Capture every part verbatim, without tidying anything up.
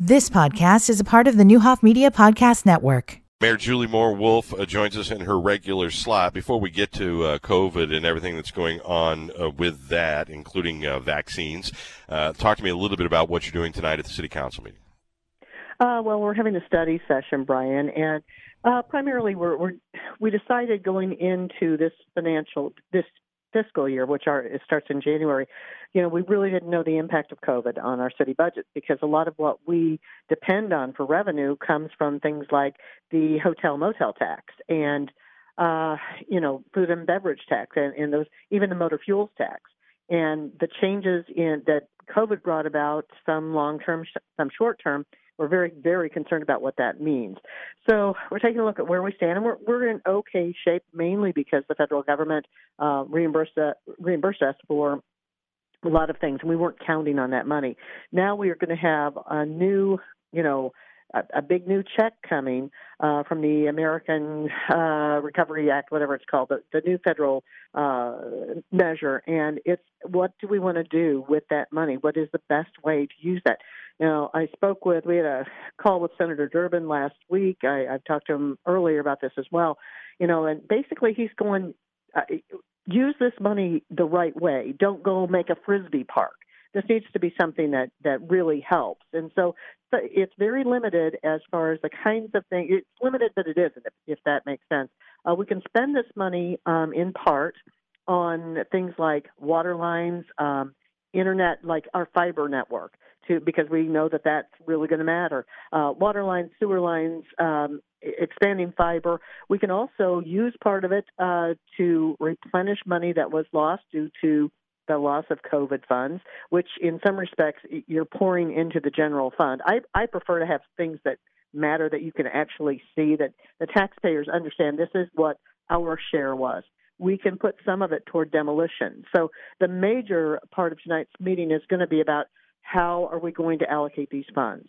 This podcast is a part of the Newhoff Media Podcast Network. Mayor Julie Moore Wolf uh, joins us in her regular slot. Before we get to uh, COVID and everything that's going on uh, with that, including uh, vaccines, uh, talk to me a little bit about what you're doing tonight at the City Council meeting. Uh, well, we're having a study session, Brian, and uh, primarily we're, we're we decided going into this financial this fiscal year, which are, it starts in January, you know, we really didn't know the impact of COVID on our city budget because a lot of what we depend on for revenue comes from things like the hotel motel tax and, uh, you know, food and beverage tax and, and those, even the motor fuels tax. And the changes in that COVID brought about, some long-term, some short-term, we're very, very concerned about what that means. So we're taking a look at where we stand, and we're, we're in okay shape, mainly because the federal government uh, reimbursed, uh, reimbursed us for a lot of things, and we weren't counting on that money. Now we are going to have a new, you know, a, a big new check coming uh, from the American uh, Recovery Act, whatever it's called, the, the new federal uh, measure. And it's what do we want to do with that money? What is the best way to use that? You know, I spoke with, we had a call with Senator Durbin last week. I, I've talked to him earlier about this as well. You know, and basically he's going, uh, use this money the right way. Don't go make a Frisbee park. This needs to be something that, that really helps. And so it's very limited as far as the kinds of things. It's limited, but it isn't, if, if that makes sense. Uh, we can spend this money um, in part on things like water lines, um, internet, like our fiber network, to because we know that that's really going to matter. Uh, water lines, sewer lines, um, expanding fiber. We can also use part of it uh, to replenish money that was lost due to the loss of COVID funds, which in some respects you're pouring into the general fund. I, I prefer to have things that matter, that you can actually see, that the taxpayers understand this is what our share was. We can put some of it toward demolition. So the major part of tonight's meeting is going to be about how are we going to allocate these funds.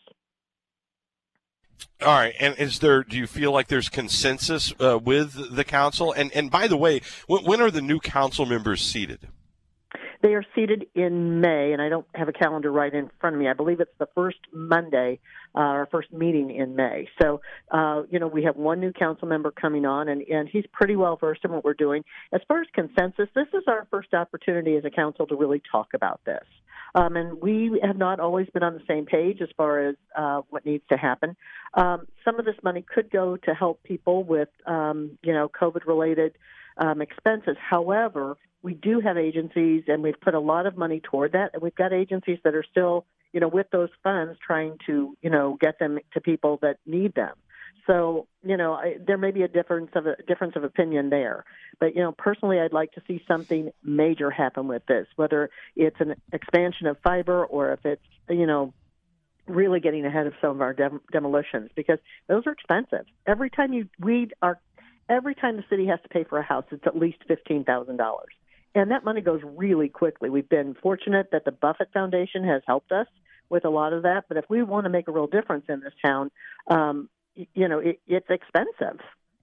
All right, and is there? Do you feel like there's consensus uh, with the council? And and by the way, when, when are the new council members seated? They are seated in May, and I don't have a calendar right in front of me. I believe it's the first Monday, uh, our first meeting in May. So, uh, you know, we have one new council member coming on, and, and he's pretty well versed in what we're doing. As far as consensus, this is our first opportunity as a council to really talk about this. Um, and we have not always been on the same page as far as uh, what needs to happen. Um, some of this money could go to help people with, um, you know, COVID-related um, expenses. However, we do have agencies, and we've put a lot of money toward that, and we've got agencies that are still, you know, with those funds trying to, you know, get them to people that need them. So, you know, I, there may be a difference of a difference of opinion there. But, you know, personally, I'd like to see something major happen with this, whether it's an expansion of fiber or if it's, you know, really getting ahead of some of our dem- demolitions, because those are expensive. Every time you we are, every time the city has to pay for a house, it's at least fifteen thousand dollars. And that money goes really quickly. We've been fortunate that the Buffett Foundation has helped us with a lot of that. But if we want to make a real difference in this town, um, you know, it, it's expensive.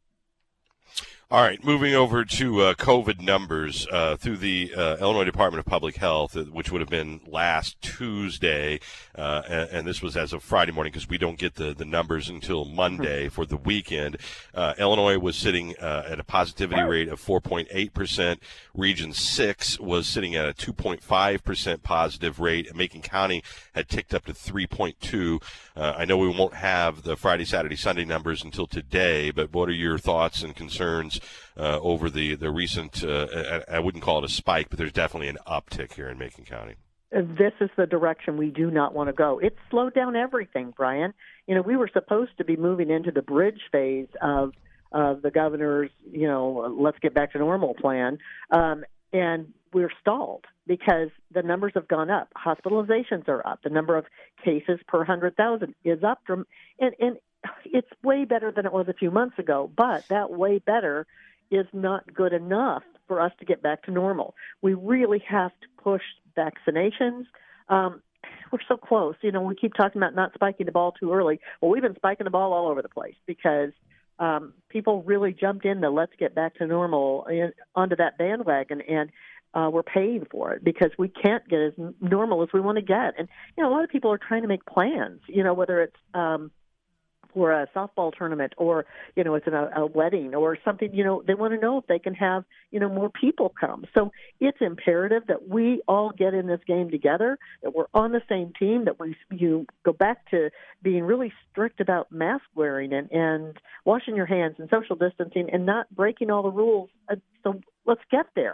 All right, moving over to uh, COVID numbers uh, through the uh, Illinois Department of Public Health, uh, which would have been last Tuesday, uh, and, and this was as of Friday morning because we don't get the, the numbers until Monday for the weekend. Uh, Illinois was sitting uh, at a positivity rate of four point eight percent. Region six was sitting at a two point five percent positive rate. And Macon County had ticked up to three point two. Uh, I know we won't have the Friday, Saturday, Sunday numbers until today, but what are your thoughts and concerns Uh, over the, the recent, uh, I, I wouldn't call it a spike, but there's definitely an uptick here in Macon County? This is the direction we do not want to go. It slowed down everything, Brian. You know, we were supposed to be moving into the bridge phase of, of the governor's, you know, let's get back to normal plan, um, and we're stalled because the numbers have gone up. Hospitalizations are up. The number of cases per one hundred thousand is up. From, and, and it's way better than it was a few months ago, but that way better is not good enough for us to get back to normal. We really have to push vaccinations. Um, we're so close. You know, we keep talking about not spiking the ball too early. Well, we've been spiking the ball all over the place because um, people really jumped in the let's get back to normal in, onto that bandwagon. And uh, we're paying for it because we can't get as normal as we want to get. And, you know, a lot of people are trying to make plans, you know, whether it's um, for a softball tournament or, you know, it's in a, a wedding or something, you know, they want to know if they can have, you know, more people come. So it's imperative that we all get in this game together, that we're on the same team, that we you go back to being really strict about mask wearing and, and washing your hands and social distancing and not breaking all the rules. So let's get there.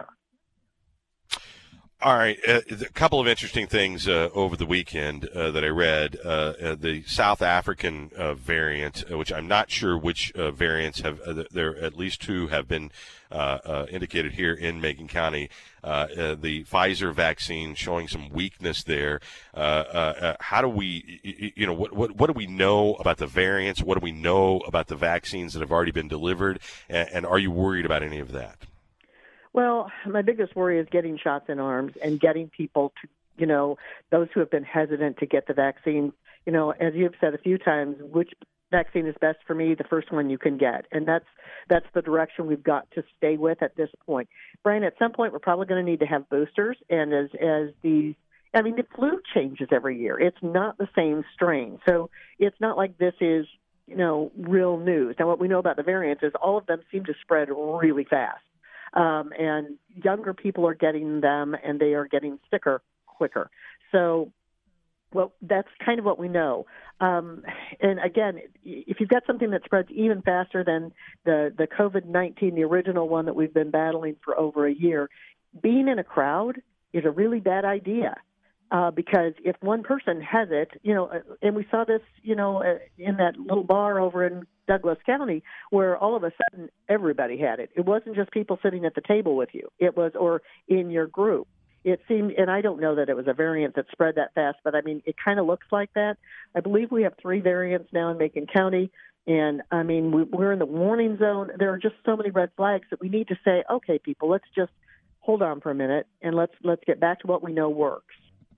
All right, uh, a couple of interesting things uh, over the weekend uh, that I read. Uh, uh, the South African uh, variant, uh, which I'm not sure which uh, variants have, uh, there at least two have been uh, uh, indicated here in Macon County. Uh, uh, the Pfizer vaccine showing some weakness there. Uh, uh, uh, how do we, you know, what, what what do we know about the variants? What do we know about the vaccines that have already been delivered? And, and are you worried about any of that? Well, my biggest worry is getting shots in arms and getting people to, you know, those who have been hesitant to get the vaccine. You know, as you've said a few times, which vaccine is best for me? The first one you can get. And that's that's the direction we've got to stay with at this point. Brian, at some point, we're probably going to need to have boosters. And as, as these, I mean, the flu changes every year. It's not the same strain. So it's not like this is, you know, real news. Now, what we know about the variants is all of them seem to spread really fast. Um, and younger people are getting them, and they are getting sicker quicker. So, well, that's kind of what we know. Um, and again, if you've got something that spreads even faster than the, the COVID nineteen, the original one that we've been battling for over a year, being in a crowd is a really bad idea. Uh, because if one person has it, you know, and we saw this, you know, in that little bar over in Douglas County where all of a sudden everybody had it. It wasn't just people sitting at the table with you. It was, or in your group. It seemed, and I don't know that it was a variant that spread that fast, but I mean, it kind of looks like that. I believe we have three variants now in Macon County. And I mean, we, we're in the warning zone. There are just so many red flags that we need to say, okay, people, let's just hold on for a minute and let's, let's get back to what we know works.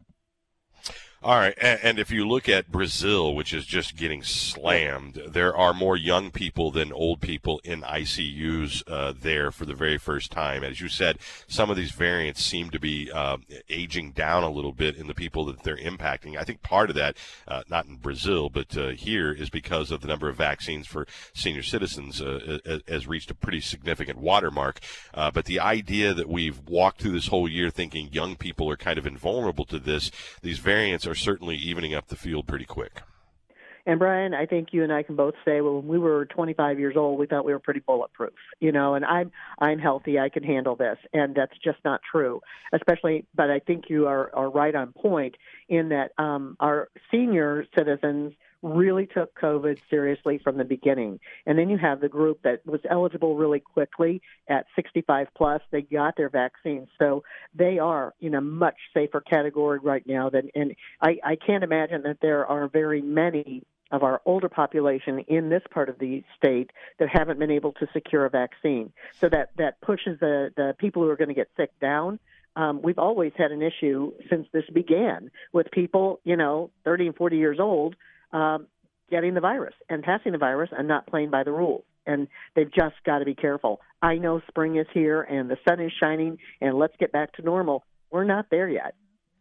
All right, and if you look at Brazil, which is just getting slammed, there are more young people than old people in I C Us uh, there for the very first time. As you said, some of these variants seem to be uh, aging down a little bit in the people that they're impacting. I think part of that, uh, not in Brazil, but uh, here, is because of the number of vaccines for senior citizens uh, has reached a pretty significant watermark. Uh, but the idea that we've walked through this whole year thinking young people are kind of invulnerable to this, these variants are certainly evening up the field pretty quick. And Brian, I think you and I can both say, well, when we were twenty-five years old, we thought we were pretty bulletproof, you know, and I'm, I'm healthy. I can handle this. And that's just not true, especially, but I think you are, are right on point in that um, our senior citizens really took COVID seriously from the beginning. And then you have the group that was eligible really quickly at sixty-five plus. They got their vaccines. So they are in a much safer category right now than, and I, I can't imagine that there are very many of our older population in this part of the state that haven't been able to secure a vaccine. So that, that pushes the, the people who are going to get sick down. Um, we've always had an issue since this began with people, you know, thirty and forty years old, Um, getting the virus and passing the virus and not playing by the rules. And they've just got to be careful. I know spring is here and the sun is shining and let's get back to normal. We're not there yet.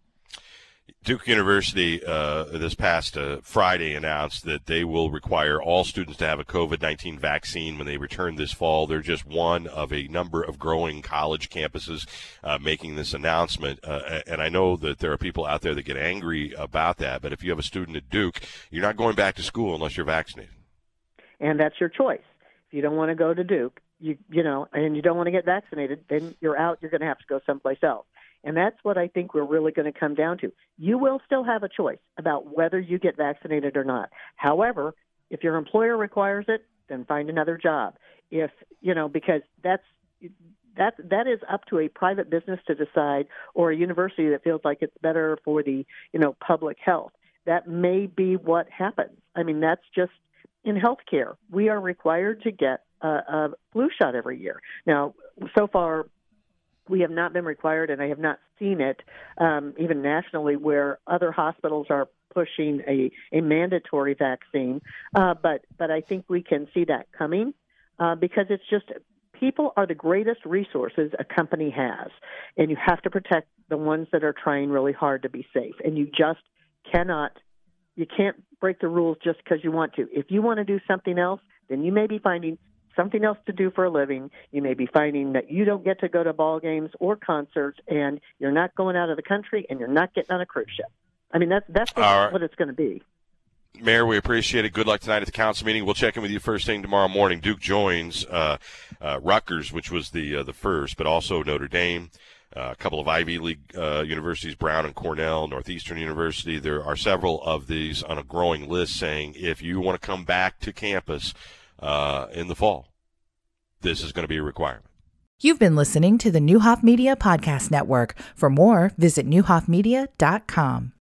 Duke University uh, this past uh, Friday announced that they will require all students to have a COVID nineteen vaccine when they return this fall. They're just one of a number of growing college campuses uh, making this announcement. Uh, and I know that there are people out there that get angry about that. But if you have a student at Duke, you're not going back to school unless you're vaccinated. And that's your choice. If you don't want to go to Duke, you you know, and you don't want to get vaccinated, then you're out. You're going to have to go someplace else. And that's what I think we're really going to come down to. You will still have a choice about whether you get vaccinated or not. However, if your employer requires it, then find another job. If, you know, because that's that that is up to a private business to decide, or a university that feels like it's better for the, you know, public health. That may be what happens. I mean, that's just in healthcare. We are required to get a, a flu shot every year. Now, so far, we have not been required, and I have not seen it, um, even nationally, where other hospitals are pushing a, a mandatory vaccine. Uh, but but I think we can see that coming uh, because it's just people are the greatest resources a company has, and you have to protect the ones that are trying really hard to be safe. And you just cannot, you can't break the rules just because you want to. If you want to do something else, then you may be finding something else to do for a living. You may be finding that you don't get to go to ball games or concerts, and you're not going out of the country, and you're not getting on a cruise ship. I mean, that's that's what, right. what it's going to be. Mayor, we appreciate it. Good luck tonight at the council meeting. We'll check in with you first thing tomorrow morning. Duke joins uh, uh, Rutgers, which was the uh, the first, but also Notre Dame, uh, a couple of Ivy League uh, universities, Brown and Cornell, Northeastern University. There are several of these on a growing list saying if you want to come back to campus uh, in the fall, this is going to be a requirement. You've been listening to the Neuhoff Media Podcast Network. For more, visit neuhoff media dot com.